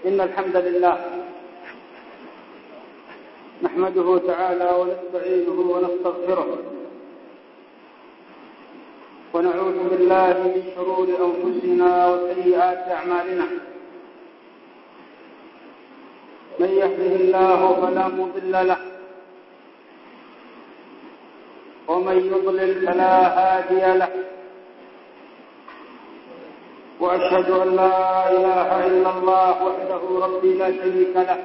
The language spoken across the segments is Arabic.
إن الحمد لله نحمده تعالى ونستعينه ونستغفره ونعوذ بالله من شرور أنفسنا وسيئات أعمالنا. من يهده الله فلا مضل له ومن يضلل فلا هادي له، وأشهد أن لا إله إلا الله وحده ربي لا شريك له،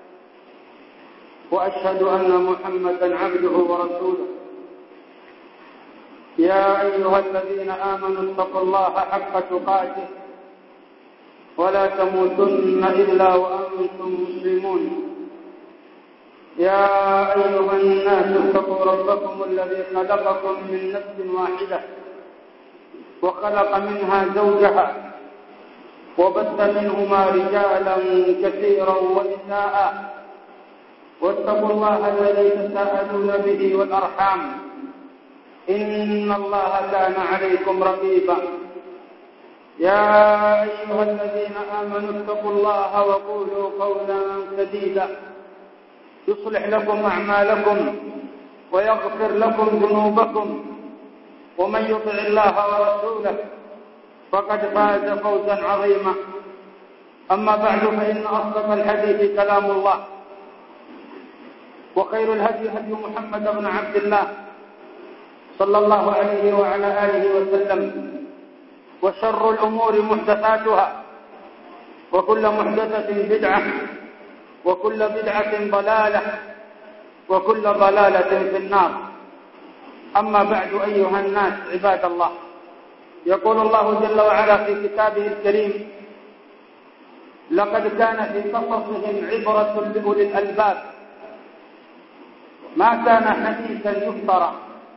وأشهد أن محمدا عبده ورسوله. يا أيها الذين آمنوا اتقوا الله حق تقاته ولا تموتن إلا وأنتم مسلمون. يا أيها الناس اتقوا ربكم الذي خلقكم من نفس واحدة وخلق منها زوجها وبث منهما رجالا كثيرا ونساء، واتقوا الله الذي تساءلون به والأرحام إن الله كان عليكم رقيبا. يا أيها الذين آمنوا اتقوا الله وقولوا قولا سديدا يصلح لكم أعمالكم ويغفر لكم ذنوبكم، ومن يطع الله ورسوله فقد فاز فوزا عظيما. أما بعد، فإن أصدق الحديث كلام الله، وخير الهدي هدي محمد بن عبد الله صلى الله عليه وعلى آله وسلم، وشر الأمور محدثاتها، وكل محدثة بدعة، وكل بدعة ضلالة، وكل ضلالة في النار. أما بعد، أيها الناس عباد الله، يقول الله جل وعلا في كتابه الكريم: لقد كان في قصصهم عبرة لأولي الألباب ما كان حديثا يفترى،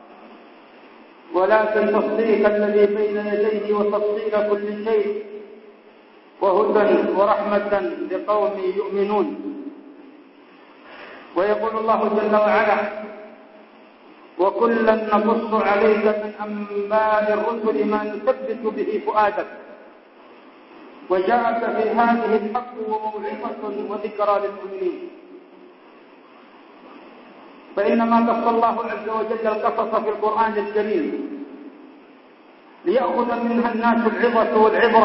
ولكن تصديق الذي بين يديه وتفصيل كل شيء وهدى ورحمة لقوم يؤمنون. ويقول الله جل وعلا: وكلا نقص عليك من أنباء الرسل ما نثبت به فؤادك، وجاءك في هذه الحق وموعظة وذكرى للمؤمنين. فإنما قص الله عز وجل القصص في القرآن الكريم ليأخذ منها الناس العظة والعبرة،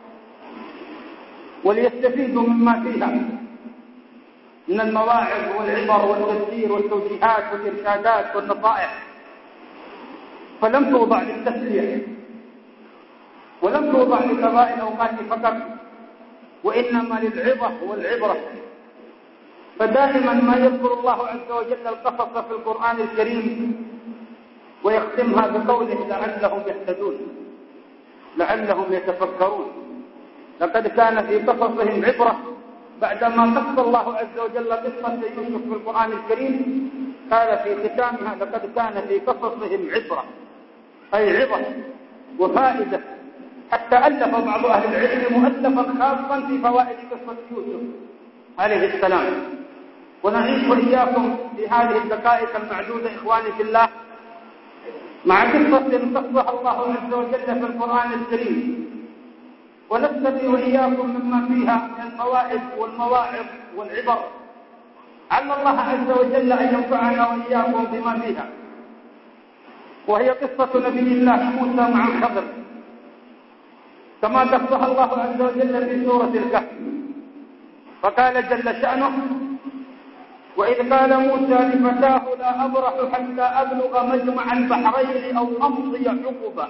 وليستفيدوا مما فيها من المواعظ والعبر والتذكير والتوجيهات والإرشادات والنصائح. فلم توضع للتسلية، ولم توضع لقضاء الأوقات فقط، وإنما للعظة والعبرة. فدائما ما يذكر الله عز وجل القصص في القرآن الكريم ويختمها بقوله: لعلهم يهتدون، لعلهم يتفكرون. لقد كان في قصصهم عبرة. بعدما قص الله عز وجل قصة يوسف في القرآن الكريم قال في ختامها: لقد كان في قصصهم عبرة، أي عظة وفائدة، حتى ألف بعض أهل العلم مؤلفا خاصا في فوائد قصة يوسف عليه السلام. ونعيش وإياكم في هذه الدقائق المعدودة إخواني في الله مع قصة قصها الله عز وجل في القرآن الكريم، ونستفيد وإياكم مما فيها من الفوائد والمواعظ والعبر. على الله عز وجل أن ينفعنا وإياكم بما فيها. وهي قصة نبي الله موسى مع الخضر كما قصها الله عز وجل في سورة الكهف. فقال جل شأنه: وإذ قال موسى لفتاه لا أبرح حتى أبلغ مجمع البحرين أو أمضي حقبا،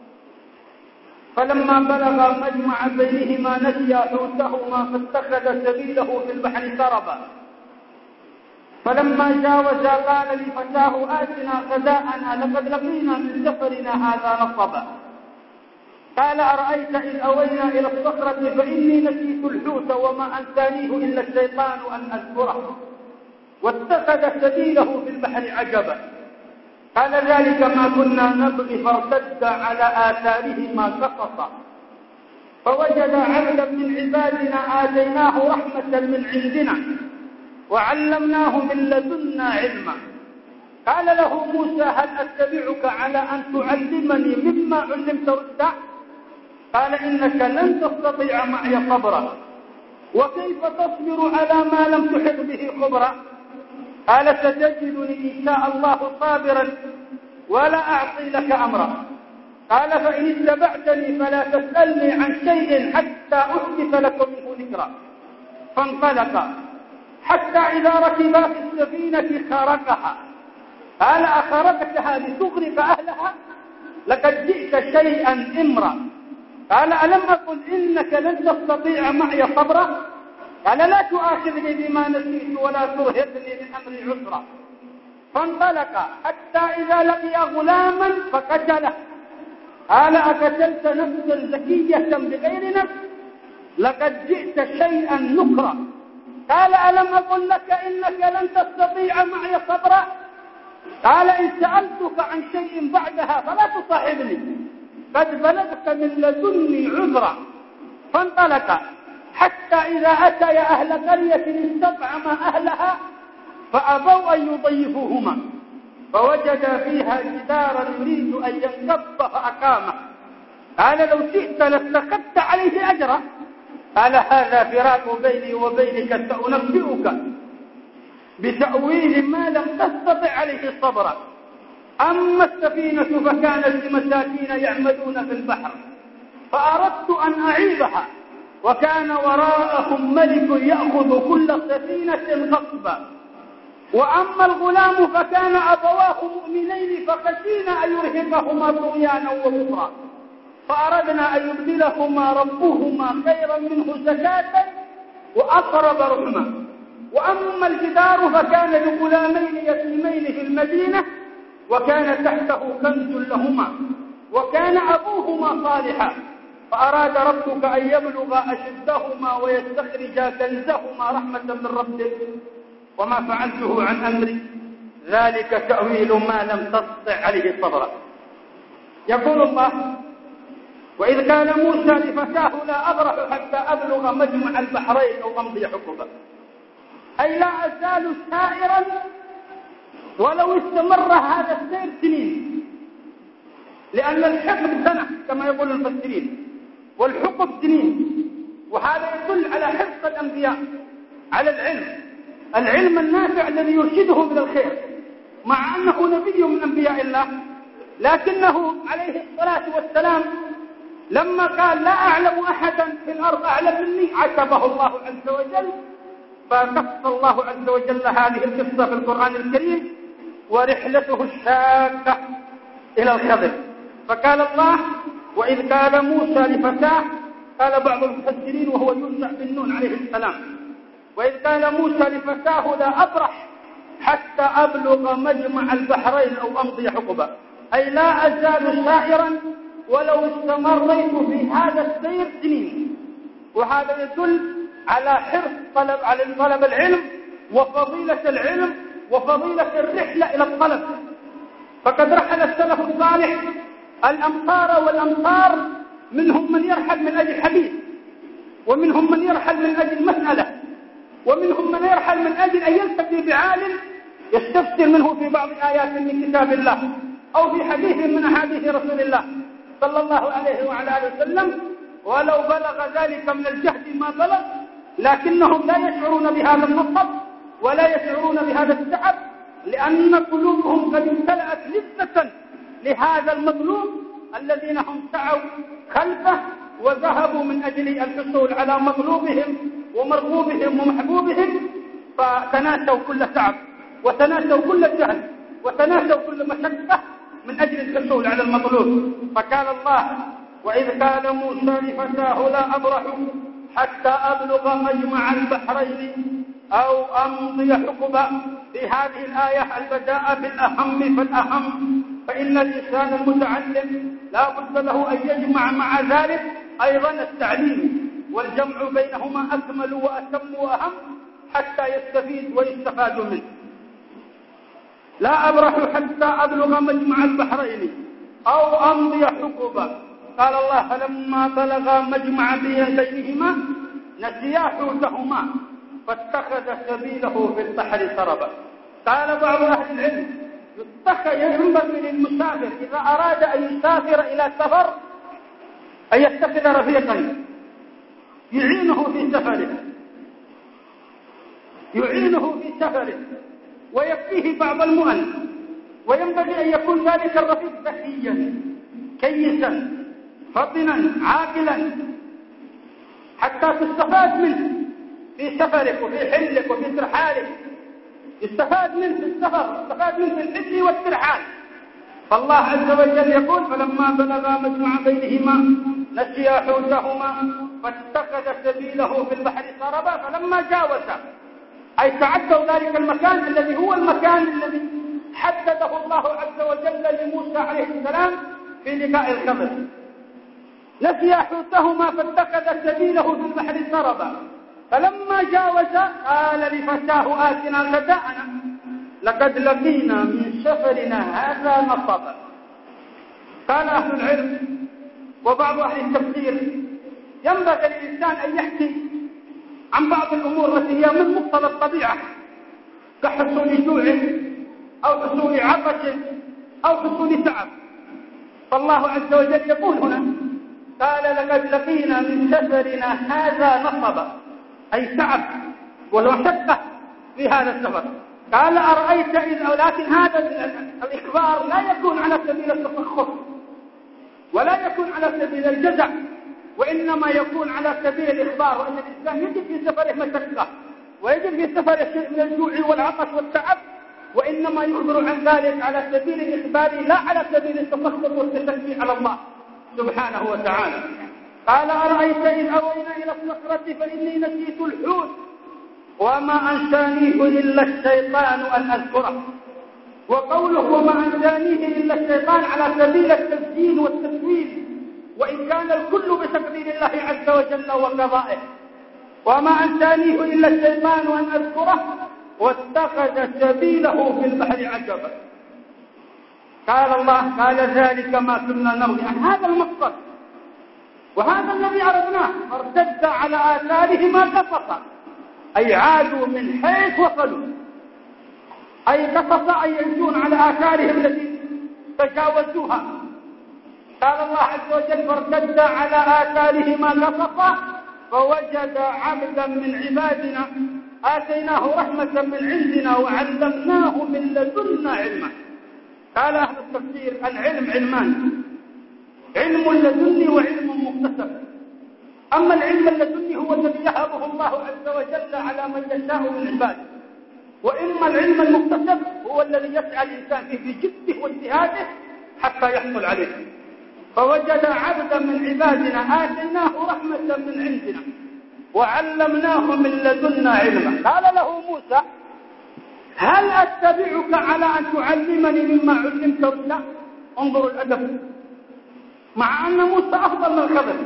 فلما بلغ مجمع بينهما نسيا حوتهما فاتخذ سبيله في البحر سربا، فلما جاوزا قال لفتاه آتنا غداءنا لقد لقينا من سفرنا هذا نصبا، قال أرأيت إذ أوينا إلى الصخرة فإني نسيت الحوت وما أنسانيه إلا الشيطان أن أذكره، واتخذ سبيله في البحر عجبا، قال ذلك ما كنا نبغي فارتد على آثارهما قصصا، فوجد عبدا من عبادنا آتيناه رحمة من عندنا وعلمناه من لدنا علما، قال له موسى هل أتبعك على أن تعلمني مما علمت رشدا، قال إنك لن تستطيع معي صبرا، وكيف تصبر على ما لم تحط به خبرا؟ قال ستجدني إن شاء الله صابرا ولا أعصي لك أمرا. قال فإن اتبعتني فلا تسألني عن شيء حتى أحدث لكم منه ذكرا. فانطلقا حتى إذا ركبا في السفينة خرقها. قال أخرقتها لتغرق أهلها؟ لقد جئت شيئا إمرا. قال ألم أقل إنك لن تستطيع معي صبرا؟ قال لا تؤاخذني بما نسيت ولا ترهقني من أمري عسرا. فانطلق حتى إذا لقي غلاما فقتله. قال أقتلت نفسا زكية بغير نفس؟ لقد جئت شيئا نكرا. قال ألم أقل لك إنك لن تستطيع معي صبرا؟ قال إن سألتك عن شيء بعدها فلا تصاحبني، قد بلغت من لدني عذرا. فانطلق حتى إذا أتيا أهل قرية استطعما أهلها فأبوا أن يضيفوهما، فوجد فيها جدارا يريد أن ينقض فأقامه. قال لو شئت لاتخذت عليه أجرا. قال هذا فراق بيني وبينك، سأنبئك بتأويل ما لم تستطع عليه صبرا. أما السفينة فكانت لمساكين يعملون في البحر فأردت أن أعيبها وكان وراءهم ملك يأخذ كل سفينة غصبا. وأما الغلام فكان أبواه مؤمنين فخشينا أن يرهقهما طغيانا وكفرا فأردنا أن يبدلهما ربهما خيرا منه زكاة وأقرب رحما. وأما الجدار فكان لغلامين يتيمين في المدينة وكان تحته كنز لهما وكان أبوهما صالحا فأراد ربك أن يبلغا أشدهما ويستخرجا كنزهما رحمة من ربك وما فعلته عن أمري ذلك تأويل ما لم تستطع عليه صبرا. يقول الله وإذ قال موسى لفتاه لا أبرح حتى أبلغ مجمع البحرين أو أمضي حقبا، أي لا أزال سائرا ولو استمر هذا السير سنين، لأن الحقب سنة كما يقول المفسرين والحقب سنين. وهذا يدل على حرص الأنبياء على العلم النافع الذي يرشده إلى الخير، مع أنه نبي من أنبياء الله، لكنه عليه الصلاة والسلام لما قال لا أعلم أحدا في الأرض أعلم مني عتبه الله عز وجل، فقص الله عز وجل هذه القصة في القرآن الكريم ورحلته الشاقة إلى الخضر. فقال الله وإذ قال موسى لفتاه، قال بعض المفسرين وهو يوسع بن نون عليه السلام، وإذ قال موسى لفتاه لا أبرح حتى أبلغ مجمع البحرين أو أمضي حقبا، أي لا أزال سائرا ولو استمريت في هذا السير سنين. وهذا يدل على حرص طلب العلم وفضيلة العلم وفضيلة الرحلة إلى الطلب. فقد رحل السلف الصالح الأمصار والأمصار، منهم من يرحل من أجل حديث، ومنهم من يرحل من أجل مسألة، ومنهم من يرحل من أجل أن يلتقي بعالم يستفسر منه في بعض آيات من كتاب الله أو في حديث من أحاديث رسول الله صلى الله عليه وعلى آله وسلم، ولو بلغ ذلك من الجهد ما بلغ، لكنهم لا يشعرون بهذا النصب ولا يشعرون بهذا التعب، لأن قلوبهم قد امتلأت لذة لهذا المطلوب الذين هم سعوا خلفه وذهبوا من أجل الحصول على مطلوبهم ومرغوبهم ومحبوبهم، فتناسوا كل تعب وتناسوا كل جهد وتناسوا كل مشقة من أجل الحصول على المطلوب. فقال الله وإذ قال موسى لفتاه لا أبرح حتى أبلغ مجمع البحرين أو أمضي حقبا. في هذه الآية البداء بالأهم فالأهم، فإن الإنسان المتعلم لا بد له أن يجمع مع ذلك أيضا التعليم، والجمع بينهما أكمل وأتم وأهم حتى يستفيد ويستفاد منه. لا أبرح حتى أبلغ مجمع البحرين أو أمضي حقبا. قال الله فلما بلغا مجمع بينهما نسيا حوتهما فاتخذ سبيله في البحر سربا. قال بعض أهل العلم ينبغي للمسافر إذا أراد أن يسافر إلى سفر أن يتخذ رفيقا يعينه في سفره، يعينه في سفره ويكفيه بعض المؤن، وينبغي أن يكون ذلك الرفيق ذكيا كيسا فطنا عاقلا حتى تستفاد منه في سفرك وفي حلك وفي ترحالك، يستفاد منه في السفر، يستفاد منه في الحل والترحال. فالله عز وجل يقول: فلما بلغا مجمع بينهما نسيا حوتهما فاتخذ سبيله في البحر سربا فلما جاوزا، أي تعدوا ذلك المكان الذي هو المكان الذي حدده الله عز وجل لموسى عليه السلام في لقاء الخضر. نسيا حوتهما فاتخذ سبيله في البحر سربا فلما جاوز قال لفتاه آتنا غداءنا لقد لقينا من سفرنا هذا نصبا. قال أهل العلم وبعض أهل التفسير: ينبغي للإنسان أن يحكي عن بعض الأمور التي هي من مقتضى الطبيعة كحصول جوع أو حصول عطش أو حصول تعب. فالله عز وجل يقول هنا: قال لقد لقينا من سفرنا هذا نصبا، أي تعب ومشقة في هذا السفر. قال: أرأيت إذ، ولكن هذا الإخبار لا يكون على سبيل التفخر ولا يكون على سبيل الجزع، وإنما يكون على سبيل الإخبار، وأن الإنسان يجد في سفره مشقة ويجد في سفره شيء من الجوع والعطش والتعب، وإنما يخبر عن ذلك على سبيل الإخبار لا على سبيل التفخر والتشفي على الله سبحانه وتعالى. قال: أرأيت إذ أوينا إلى الصخرة فإني نسيت الحوت وما أنسانيه إلا الشيطان أن أذكره. وقوله وما أنسانيه إلا الشيطان على سبيل التسجيل والتسويل، وإن كان الكل بتقدير الله عز وجل وقضائه. وما أنسانيه إلا الشيطان أن أذكره واتخذ سبيله في البحر عجبا. قال الله: قال ذلك ما كنا نبغي، عن هذا المقصد وهذا الذي عرفناه. فارتد على آثارهما قصصا، أي عادوا من حيث وصلوا، أي قصص أي يمشون على آثارهم التي تجاوزوها. قال الله عز وجل: فارتد على آثارهما قصصا فوجد عبدا من عبادنا آتيناه رحمة من عندنا وعلمناه من لدنا علما. قال أهل التفسير: العلم علمان: علم لدني وعلم مكتسب. أما العلم اللدني هو الذي يهبه الله عز وجل على من يشاء من عباده، وإما العلم المكتسب هو الذي يسعى الإنسان فيه بجده واجتهاده حتى يحصل عليه. فوجد عبدا من عبادنا آتيناه رحمة من عندنا وعلمناه من لدنا علما. قال له موسى: هل أتبعك على أن تعلمني مما علمت رشدا؟ انظروا الأدب، مع أن موسى أفضل من الخضر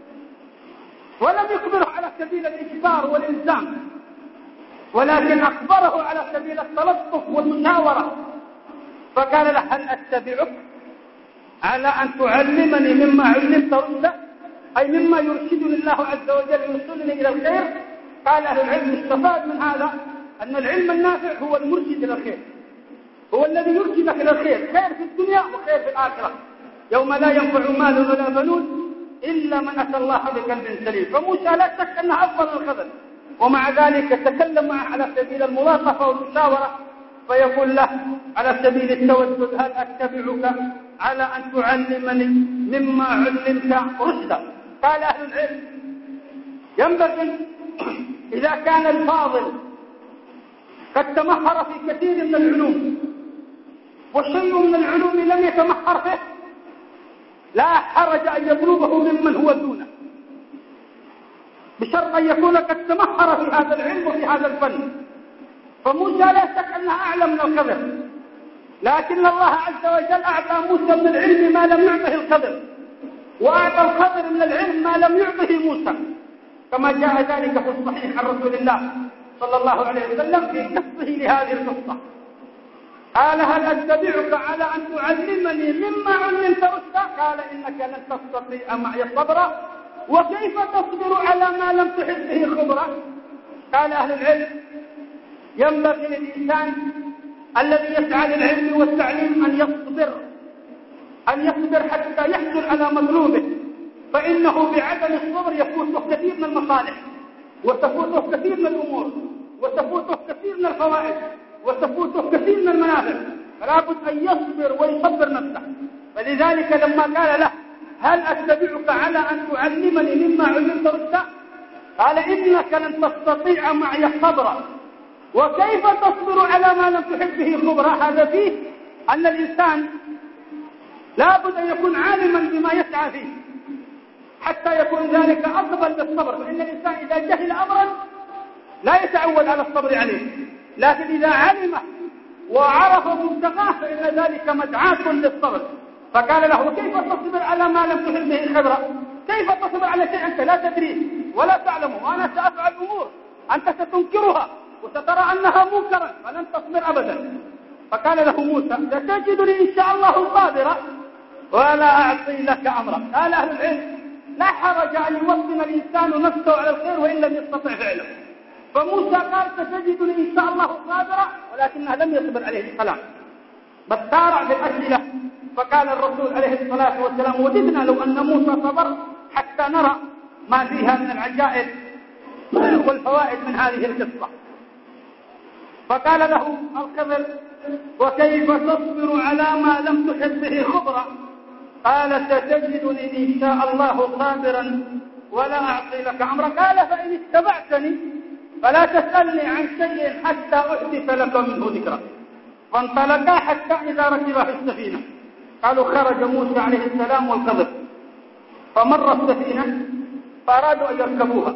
ولم يخبره على سبيل الإجبار والإلزام، ولكن أخبره على سبيل التلطف والمشاورة. فقال له: هل أتبعك على أن تعلمني مما علمت رشدا، أي مما يرشدني الله عز وجل يوصلني إلى الخير. قال أهل العلم: استفاد من هذا أن العلم النافع هو المرشد إلى الخير، هو الذي يرشدك إلى الخير، خير في الدنيا وخير في الآخرة، يوم لا ينفع مال ولا بنون إلا من أتى الله بقلب سليم. فموسى لا شك أنه أفضل من الخضر، ومع ذلك تكلم معه على سبيل الملاطفة والمشاورة، فيقول له على سبيل التودد: هل أتبعك على أن تعلمني مما علمت رشدا. قال أهل العلم: ينبغي إذا كان الفاضل قد تمهر في كثير من العلوم وشيء من العلوم لم يتمهر فيه، لا حرج أن يطلبه ممن هو دونه، بشرط أن يكون قد تمهر في هذا العلم وفي هذا الفن. فموسى لا شك أنه أعلم من الخضر، لكن الله عز وجل أعطى موسى من العلم ما لم يعطه الخضر، وأعطى الخضر من العلم ما لم يعطه موسى، كما جاء ذلك في الصحيح عن رسول الله صلى الله عليه وسلم في قصه لهذه القصة. قال: هل أتبعك على أن تعلمني مما علمت رشدا؟ قال: إنك لن تستطيع معي صبرا، وكيف تصبر على ما لم تحط به خبرا؟ قال أهل العلم: ينبغي للإنسان الذي يسعى للعلم والتعليم أن يصبر حتى يحصل على مطلوبه، فإنه بعدم الصبر يفوته كثير من المصالح وتفوته كثير من الأمور. وتفوته كثير من الفوائد وتفوته كثير من المنافع، فلا بد أن يصبر ويصبر نفسه. فلذلك لما قال له هل أتبعك على أن تعلمني مما علمت رشدا، قال إنك لن تستطيع معي صبرا، وكيف تصبر على ما لم تحب به خبرا. هذا فيه أن الإنسان لا بد أن يكون عالما بما يسعى فيه حتى يكون ذلك أقبل بالصبر. فإن الإنسان إذا جهل أمرا لا يتعود على الصبر عليه، لكن إذا علمه وعرف مبتغاه فإن ذلك مدعاة للصبر. فقال له وكيف تصبر على ما لم تحب به خبرا، كيف تصبر على شيء أنت لا تدريه ولا تعلمه، وأنا سأفعل أمور أنت ستنكرها وسترى أنها منكرا فلن تصبر أبدا. فقال له موسى ستجدني إن شاء الله صابرا ولا أعصي لك أمرا. قال أهل العلم لا حرج أن يوطن الإنسان نفسه على الخير وإن لم يستطع فعله. فموسى قال ستجدني إن شاء الله صابرا، ولكنه لم يصبر عليه السلام بل سارع في الأسئلة. فقال الرسول عليه الصلاة والسلام وددنا لو أن موسى صبر حتى نرى ما فيها من العجائب والفوائد من هذه القصة. فقال له الخضر وكيف تصبر على ما لم تحب به خبرا، قال ستجدني إن شاء الله صابرا ولا أعصي لك أمرا. قال فإن اتبعتني فلا تسألني عن شيء حتى أحدث لك منه ذكرا. فانطلقا حتى إذا ركبا في السفينة. قالوا خرج موسى عليه السلام والخضر فمر السفينة فأرادوا أن يركبوها،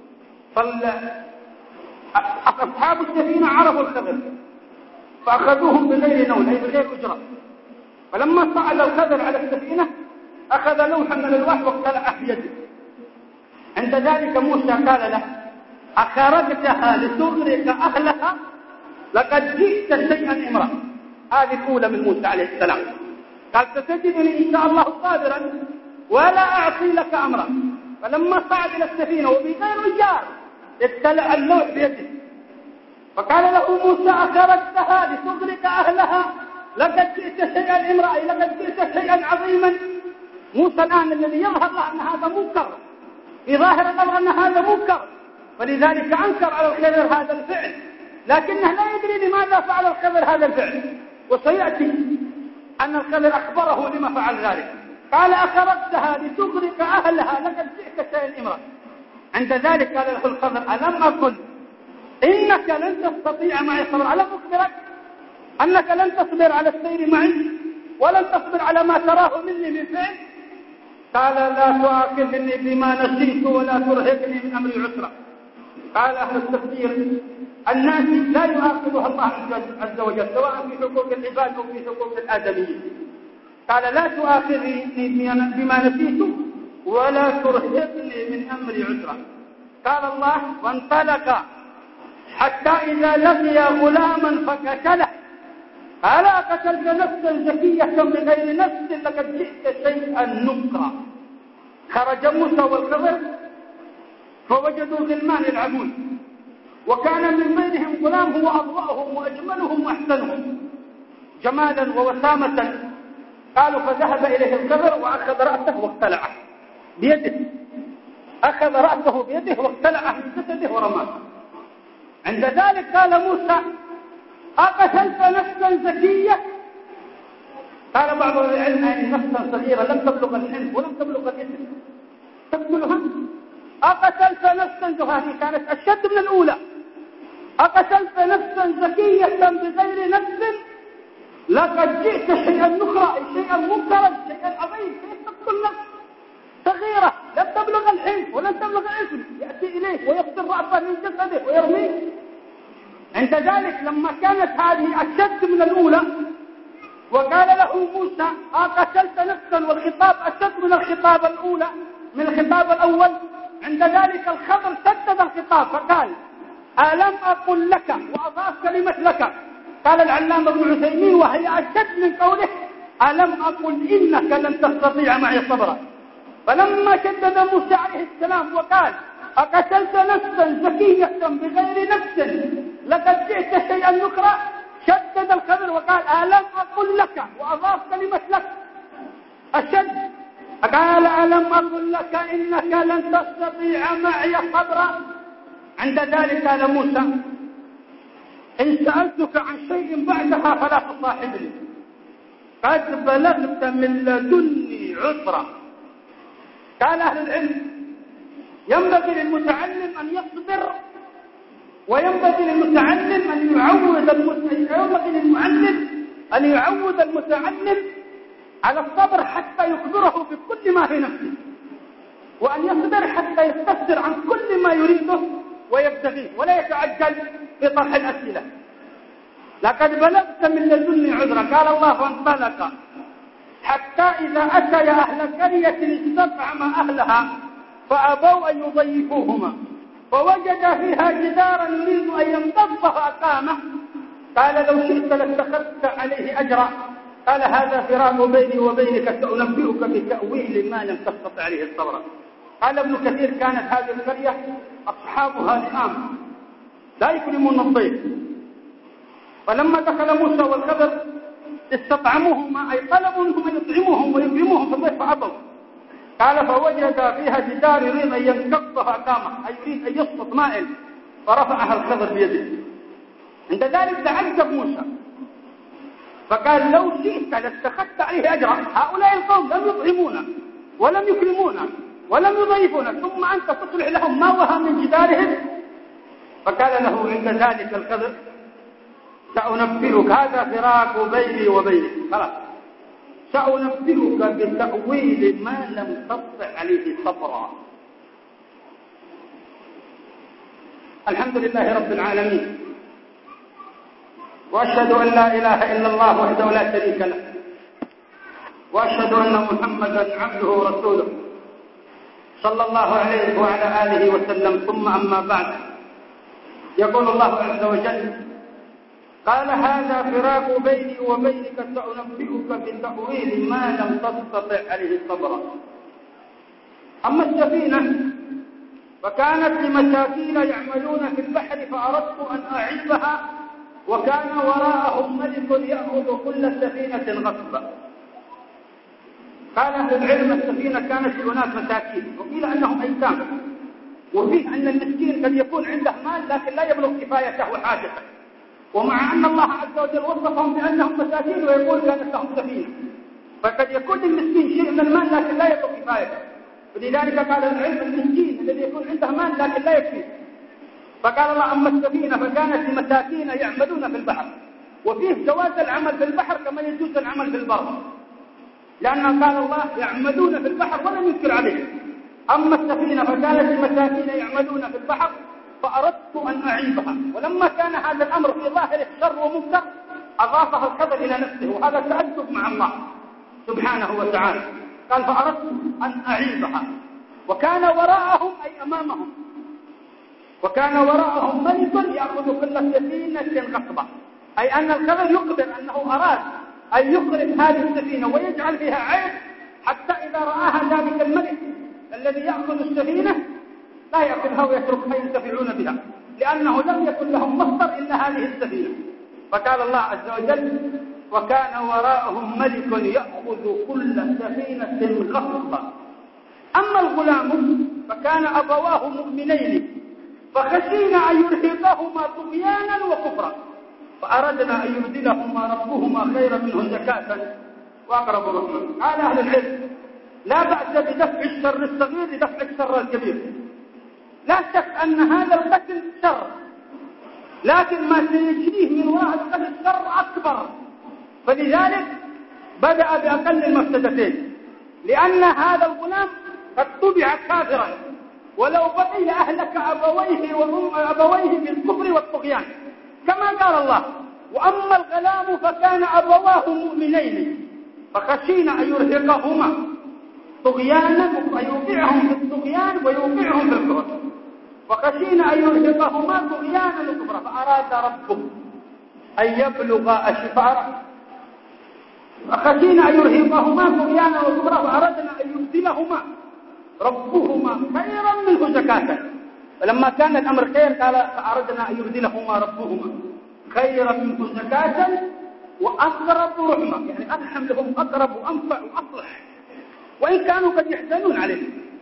أصحاب السفينة عرفوا الخضر فأخذوهم بغير نول أي بغير أجرة. فلما صعد الخضر على السفينة أخذ لوحا من الألواح واقتلعه بيده. عند ذلك موسى قال له أخرجتها لتغرق أهلها لقد جئت شيئا إمرا. هذه الأولى من موسى عليه السلام. قال ستجدني إن شاء الله صابرا ولا أعصي لك أمرا. فلما صعد إلى السفينة وبغير رجال ابتلع اللوح بيده. فقال له موسى أخرجتها لتغرق أهلها لقد جئت شيئا إمرا، أي لقد جئت شيئا عظيما. موسى الآن الذي يظهر له أن هذا منكر، في ظاهر الأمر أن هذا منكر، فلذلك أنكر على الخضر هذا الفعل، لكنه لا يدري لماذا فعل الخضر هذا الفعل، وسيأتي أن الخضر أخبره لما فعل ذلك. قال أخرجتها لتغرق أهلها لقد جئت شيئا إمرا. عند ذلك قال له الخضر ألم أقل إنك لن تستطيع معي صبرا، ألم أخبرك أنك لن تصبر على السير معي ولن تصبر على ما تراه مني من فعل. قال لا تؤاخذني بما نسيت ولا ترهقني من أمري عسرا. قال أهل التفسير الناس لا يؤاخذها الله عز وجل سواء في حقوق العباد أو في حقوق الآدميين. قال لا تؤاخذني بما نسيت ولا ترهقني من أمري عسرا. قال الله وانطلق حتى إذا لقي غلاما فقتله قال قتلت نفسا زكية بغير نفس لقد جئت شيئا نكرا. خرج موسى والخضر فوجدوا غلمان يلعبون، وكان من بينهم غلام هو أضوأهم وأجملهم وأحسنهم جمالا ووسامة. قالوا فذهب إليه الخضر وأخذ رأسه واقتلعه بيده، أخذ رأسه بيده واقتلعه من جسده ورماه. عند ذلك قال موسى أقتلت نفسا زكية؟ قال بعض العلم أن نفسا صغيرة لم تبلغ الحلم ولم تبلغ الإثم تقتلها. أقتلت نفسا هذه كانت أشد من الأولى. أقتلت نفسا زكية بغير نفس لقد جئت شيئا نكرا، أي شيئا منكرا، شيئا عظيم. كيف تقتل نفس صغيرة لم تبلغ الحلم ولم تبلغ الإثم يأتي إليه ويقتل رأسه من جسده ويرميه؟ عند ذلك لما كانت هذه أشد من الأولى وقال له موسى أقتلت نفسا والخطاب أشد من الخطاب الأولى من الخطاب الأول، عند ذلك الخضر سدد الخطاب فقال ألم أقل لك، وأضاف كلمة لك. قال العلامة ابن عثيمين وهي أشد من قوله ألم أقل إنك لن تستطيع معي صبرا. فلما شدد موسى عليه السلام وقال أقتلت نفسا زكية بغير نفس لقد جئت شيئا نكرا، شدد الخضر وقال ألم أقل لك، وأضاف كلمة لك أشد. قال ألم أقل لك إنك لن تستطيع معي صبرا. عند ذلك قال موسى إن سألتك عن شيء بعدها فلا تصاحبني، قد بلغت من لدني عذرا. قال أهل العلم ينبغي للمتعلم أن يصبر، وينبغي للمتعلم أن يعود المتعلم على الصبر حتى يخبره بكل ما في نفسه، وأن يصبر حتى يستفسر عن كل ما يريده ويبتغيه، ولا يتعجل في طرح الأسئلة. لقد بلغت من لدني عذرا. قال الله فانطلق حتى إذا أتي أهل قرية استطعم أهلها فأبوا أن يضيفوهما فوجد فيها جدارا يريد أن ينقض فأقامه. قال لو شئت لاتخذت عليه أجرا. قال هذا فراق بيني وبينك سأنبئك بتأويل ما لم تستطع عليه الصبر. قال ابن كثير كانت هذه القرية أصحابها لئام لا يكرمون الضيف، فلما دخل موسى والخضر استطعموهما، أي طلبوا منهم أن يطعموهم ويكرموهم فالضيف فأبوا. قال فوجد فيها جدار يريد أن ينقض فأقامه، أي يريد أن يسقط مائل، فرفعها الخضر بيده. عند ذلك تعجب موسى فقال لو شئت لاتخذت عليه أجرا. هؤلاء القوم لم يطعمونا ولم يكرمونا ولم يضيفونا، ثم أنت تصلح لهم ما وهم من جدارهم. فقال له عند ذلك الخضر سأنبئك، هذا فراق بيني وبينك، خلاص سأنبئك بتأويل ما لم تستطع عليه صبرا. الحمد لله رب العالمين، وأشهد أن لا إله إلا الله وحده لا شريك له، وأشهد أن محمدا عبده ورسوله صلى الله عليه وعلى آله وسلم. ثم أما بعد، يقول الله عز وجل قال هذا فراق بيني وبينك سأنبئك بتأويل ما لم تستطع عليه صبرا. أما السفينة فكانت لمساكين يعملون في البحر فأردت أن أعيبها وكان وراءهم ملك يأخذ كل سفينة غصبا. قال أهل العلم السفينة كانت لأناس مساكين، وقيل أنهم أيتام، وفيه أن المسكين قد يكون عنده مال لكن لا يبلغ كفايته وحاجته، ومع أن الله عز وجل وصفهم بأنهم مساكين ويقول كانت لهم سفينة، فقد يكون المسكين شيء من المال لكن لا يبلغ كفايته. ولذلك قال العلم المسكين الذي يكون عنده مال لكن لا يكفيه. فقال الله أما السفينة فكانت لمساكين يعملون في البحر، وفيه جواز العمل في البحر كما يجوز العمل في البر، لأن قال الله يعملون في البحر ولم ينكر عليه. أما السفينة فكانت لمساكين يعملون في البحر فأردت أن أعيبها. ولما كان هذا الأمر في ظاهره شر ومنكر أضافه الخبر إلى نفسه، وهذا تأدب مع الله سبحانه وتعالى. قال فأردت أن أعيبها وكان وراءهم أي أمامهم، وكان وراءهم ملك يأخذ كل سفينة غصبا، أي أن الخبر يخبر أنه أراد أن يخرج هذه السفينة ويجعل فيها عيب، حتى إذا رآها ذلك الملك الذي يأخذ السفينة لا يأخذها ويتركها ينتفعون بها، لأنه لم يكن لهم مصدر إلا هذه السفينة. فقال الله عز وجل وكان وراءهم ملك يأخذ كل سفينة غصبا. أما الغلام فكان أبواه مؤمنين فخشينا أن يرهقهما طغيانا وكفرا فأردنا أن يبدلهما ربهما خيرا منه زكاة وأقرب رحما. قال أهل العلم لا بأس بدفع الشر الصغير لدفع الشر الكبير. لا شك أن هذا القتل شر، لكن ما سيجريه من وراء القتل شر أكبر، فلذلك بدأ بأقل المفسدتين، لأن هذا الغلام قد طبع كافرا ولو بقي أهلك أبويه بالكفر والطغيان كما قال الله. وأما الغلام فكان أبواه مؤمنين فخشينا أن يرهقهما طغيانا ويوقعهم في الطغيان ويوقعهم في الكفر، وخشينا أن يرهقهما طغيانا وكفرا فأراد ربه أن يبلغ أشفارا، فخشينا أن يرهقهما طغيانا وكفرا فأردنا أن يبدلهما ربهما خيرا منه زكاة. فلما كان الأمر خير قال فأردنا أن يبدلهما ربهما خيرا منه زكاة وأقرب رحمة، يعني أرحم لهم أقرب وأنفع وأصلح، وإن كانوا قد يحزنون عليه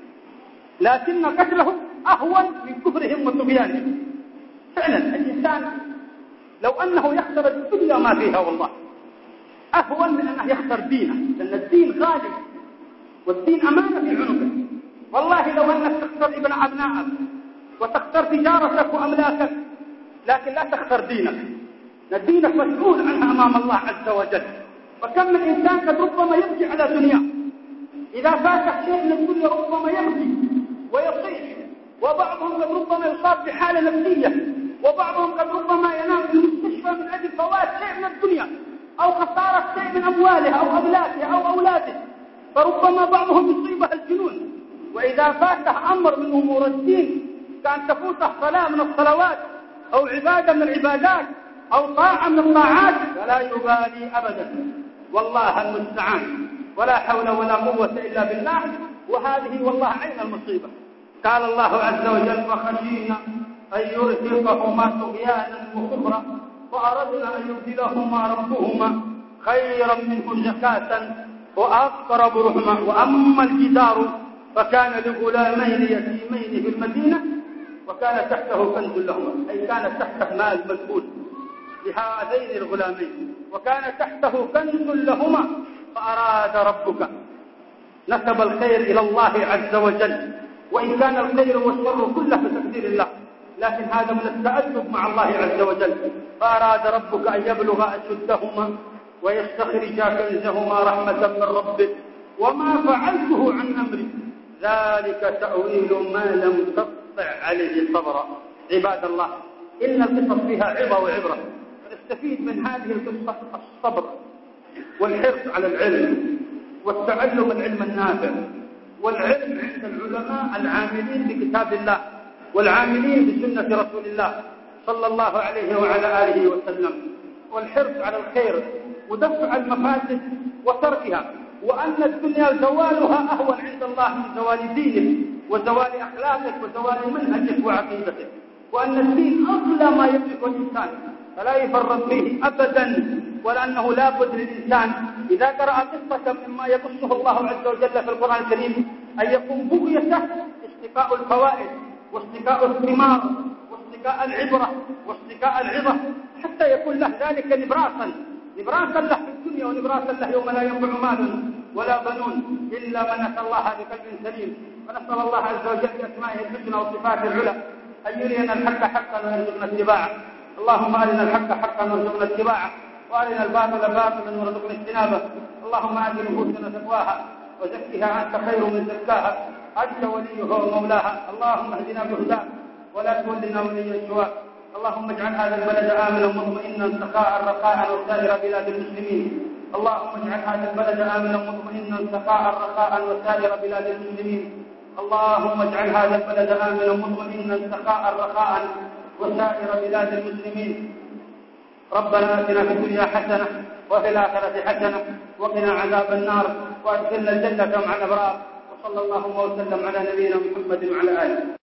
لكن قتلهم أهون من كفرهم وطغيانهم. فعلا الإنسان لو أنه يخسر الدنيا ما فيها والله أهون من أنه يخسر دينه، لأن الدين غالي والدين أمانة في عنقك. والله لو أنك تخسر ابن أبنائك وتخسر تجارتك وأملاكك، لكن لا تخسر دينك، لأن دينك مسؤول عنها أمام الله عز وجل. وكم من إنسان قد ربما يبكي على دنيا، إذا فاته شيء من الدنيا ربما يبكي ويصيح، وبعضهم قد ربما يصاب بحالة نفسية، وبعضهم قد ربما ينام في المستشفى من أجل فوات شيء من الدنيا أو خسارة شيء من أمواله أو أملاكه أو أولاده، فربما بعضهم يصيبه الجنون. وإذا فاته أمر من أمور الدين، كان تفوته صلاة من الصلوات أو عبادة من العبادات أو طاعة من الطاعات، فلا يبالي أبدا. والله المستعان، ولا حول ولا قوة إلا بالله. وهذه والله عين المصيبة. قال الله عز وجل: وخشينا أن يرهقهما طغيانا وكفرا فأردنا أن يبدلهما ربهما خيرا منه زكاة وأقرب رحما. وأما الجدار فكان لغلامين يتيمين في المدينة وكان تحته كنز لهما، أي كان تحته مال مجهول لهذين الغلامين، وكان تحته كنز لهما فأراد ربك، نسب الخير إلى الله عز وجل، وإن كان الخير والشر كله بتقدير الله، لكن هذا من التأدب مع الله عز وجل. فأراد ربك أن يبلغ أشدهما ويستخرج كنزهما رحمة من ربك وما فعلته عن أمري ذلك تأويل ما لم تستطع عليه صبرا. عباد الله، إن القصص فيها عظة وعبرة، نستفيد من هذه القصة الصبر والحرص على العلم والتعلم العلم النافع، والعلم عند العلماء العاملين بكتاب الله والعاملين بسنة رسول الله صلى الله عليه وعلى آله وسلم، والحرص على الخير ودفع المفاسد وتركها، وأن الدنيا زوالها أهون عند الله من زوال دينك وزوال أخلاقك وزوال منهجك وعقيدتك، وأن الدين أغلى ما يملك الإنسان فلا يفرط فيه أبدا، ولأنه لا بد للإنسان إذا قرأ قصة مما يقصه الله عز وجل في القرآن الكريم أن يكون بغيته استقاء الفوائد واستقاء الثمار واستقاء العبرة واستقاء العظة، حتى يكون له ذلك نبراسا له في الدنيا ونبراسا له يوم لا ينفع مال ولا بنون إلا من أتى الله بقلب سليم. ونسأل الله عز وجل بأسمائه الحسنى وصفاته العلى أن يرينا الحق حقا ويرزقنا اتباعه. اللهم أرنا الحق حقا وارزقنا اتباعه، وأرنا الباطل باطلا وارزقنا اجتنابه. اللهم آت نفوسنا تقواها وزكها أنت خير من زكاها، أنت وليها ومولاها. اللهم اهدنا بهداك ولا تولنا وليا سواك. اللهم اجعل هذا البلد آمنا مطمئنا سخاء رخاء وسائر بلاد المسلمين. اللهم اجعل هذا البلد آمنا مطمئنا سخاء رخاء وسائر بلاد المسلمين. اللهم اجعل هذا البلد آمنا مطمئنا سخاء رخاء وسائر بلاد المسلمين. ربنا آتنا في الدنيا حسنة وفي الآخرة حسنة وقنا عذاب النار وادخلنا الجنة مع الأبرار. وصلى الله وسلم على نبينا محمد وعلى آله.